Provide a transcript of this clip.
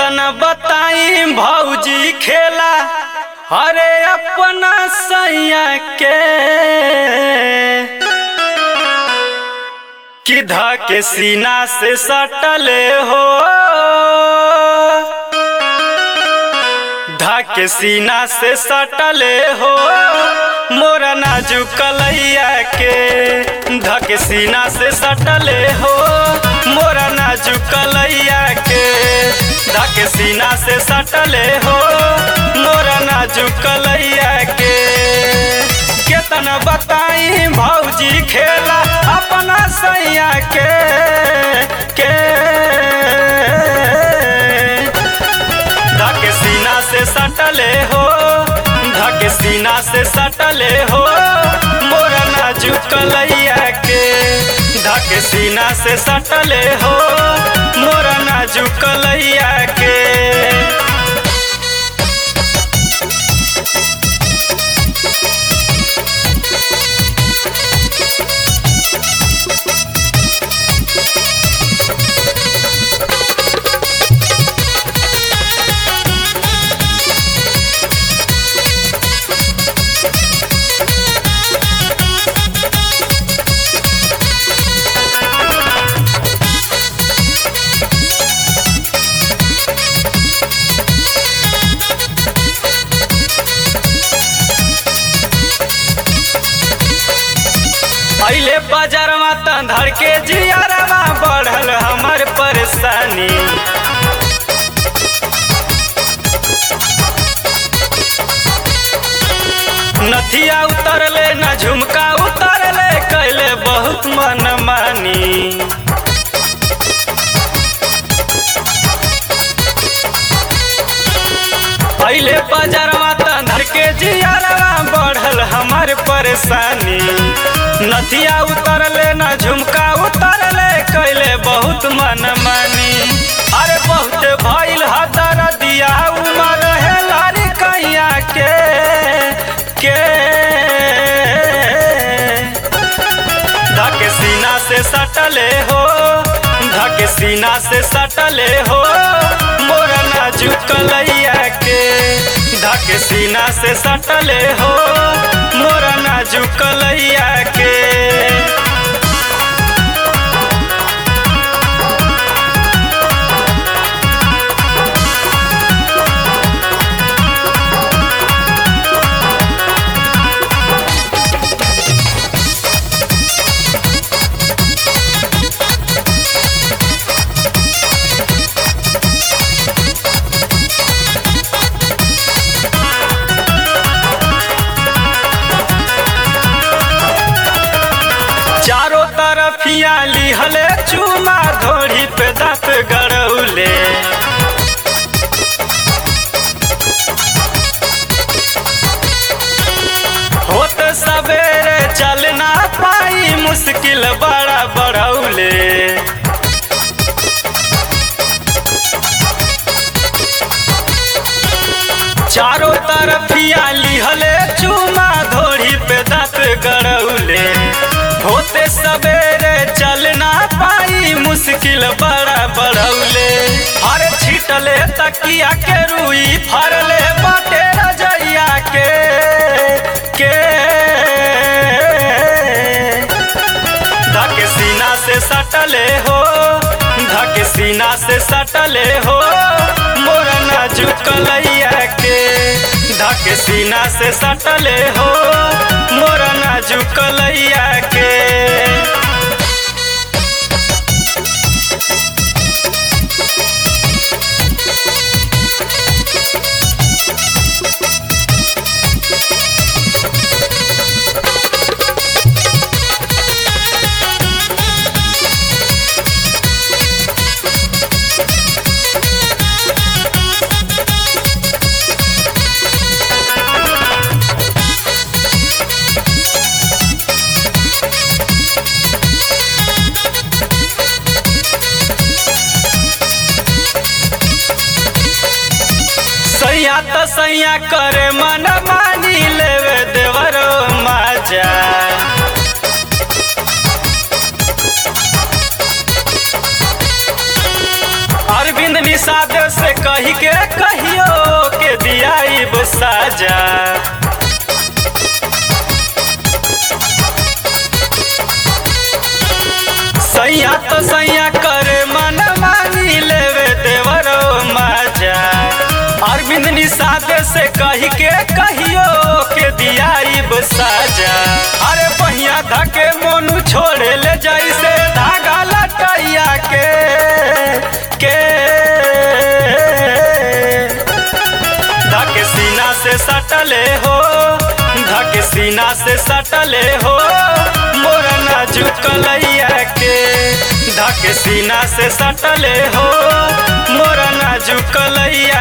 केतना बताई भौजी खेला अरे अपना सैया के कि धके सीना से सटले हो धके सीना से सटले हो मोरा नाजुक कलैया के धके सीना से सटले हो मोरा नाजुक कलैया के धके सीना से सटले हो मोरा नाजुक कलैया के केतना बताई भौजी खेला अपना सैया के धके सीना से सटले हो धके सीना से सटले हो मोरा नाजुक कलैया के धके सीना से सटले हो मोरा नाजुक कलैया के पहले बाजार में तंधर के जियारवा बढ़ल हमर परेशानी नथिया उतरले न झुमका उतरले कैले बहुत मनमानी पहले बाजार में तंधर के जियारवा बढ़ल हमर परेशानी नथिया उतरले न झुमका उतरले कैले बहुत मनमानी अरे बहुत भइल हदर दिया उमर है लारी कैया के धके सीना से सटले हो धके सीना से सटले हो मोरा नाजुक कलैया के धके सीना से सटले हो मोरा नाजुक कलैया के चारों तरफ लिहले चूमा धोड़ी पे दांत गड़ौले होत सवेरे चल ना पाई मुश्किल बड़ा बढ़ौले चारों तरफ लिहले चूमा धोड़ी पे दांत गड़ौले होते सवेरे चल ना पाई मुश्किल बड़ा बढ़ौले हर छिटले तकिया के रुई फरले बाटे रजैया के धके सीना से सटले हो धके सीना से सटले हो मोरा नाजुक कलैया के धके सीना से सटले हो मोरा नाजुक कलैया के सैया तो सैया करे मन मानी लेवे देवरो माजा अरविंद निषाद से कही के कहियो के दियाइब साजा। सैया तो सैया करे मन मानी लेवे देवरो माजा। अरविंद निषाद से कही के कहियो के दियाइब साजा। अरे बहिया धके मोनू छोड़े ले जैसे धागा लटैया के धके सीना से सटले हो, धके सीना से सटले हो मोरा नाजुक लैया के। धके सीना से सटले हो मोरा नाजुक लैया